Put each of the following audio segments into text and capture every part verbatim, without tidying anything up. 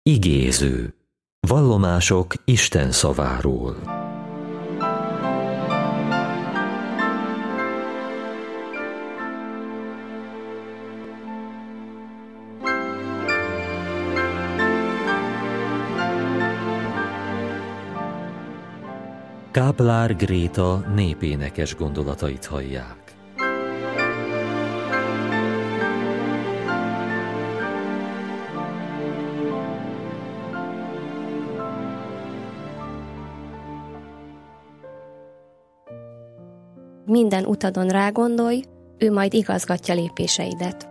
Igéző. Vallomások Isten szaváról. Káplár Gréta népénekes gondolatait hallják. Minden utadon rágondolj, ő majd igazgatja lépéseidet.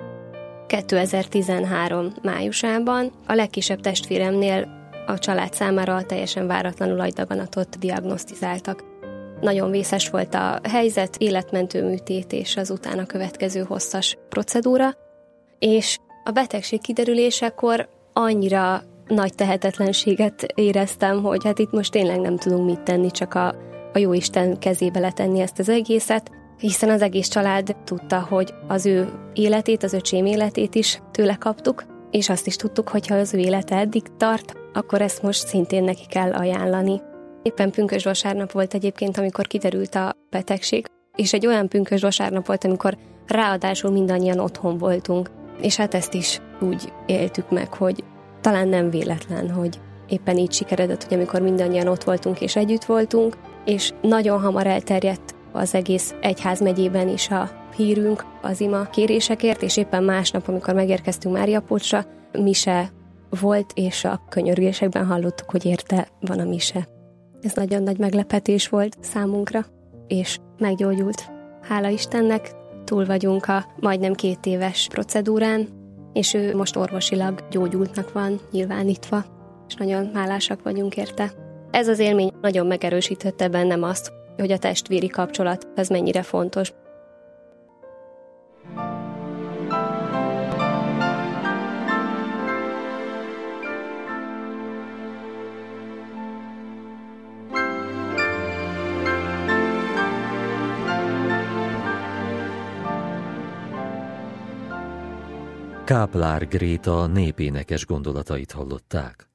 kétezer-tizenhárom májusában a legkisebb testvéremnél a család számára teljesen váratlanul agydaganatot diagnosztizáltak. Nagyon vészes volt a helyzet, életmentő műtét és az utána következő hosszas procedúra, és a betegség kiderülésekor annyira nagy tehetetlenséget éreztem, hogy hát itt most tényleg nem tudunk mit tenni, csak a, a Jóisten kezébe letenni ezt az egészet, hiszen az egész család tudta, hogy az ő életét, az öcsém életét is tőle kaptuk, és azt is tudtuk, hogy ha az ő élete eddig tart, akkor ezt most szintén neki kell ajánlani. Éppen pünkösd vasárnap volt egyébként, amikor kiderült a betegség, és egy olyan pünkösd vasárnap volt, amikor ráadásul mindannyian otthon voltunk. És hát ezt is úgy éltük meg, hogy talán nem véletlen, hogy éppen így sikeredett, hogy amikor mindannyian ott voltunk és együtt voltunk, és nagyon hamar elterjedt az egész egyházmegyében is a hírünk az ima kérésekért, és éppen másnap, amikor megérkeztünk Máriapocsra, mise volt, és a könyörgésekben hallottuk, hogy érte van a mise. Ez nagyon nagy meglepetés volt számunkra, és meggyógyult. Hála Istennek, túl vagyunk a majdnem két éves procedúrán, és ő most orvosilag gyógyultnak van nyilvánítva, és nagyon hálásak vagyunk érte. Ez az élmény nagyon megerősítette bennem azt, hogy a testvéri kapcsolat ez mennyire fontos. Káplár Gréta népénekes gondolatait hallották.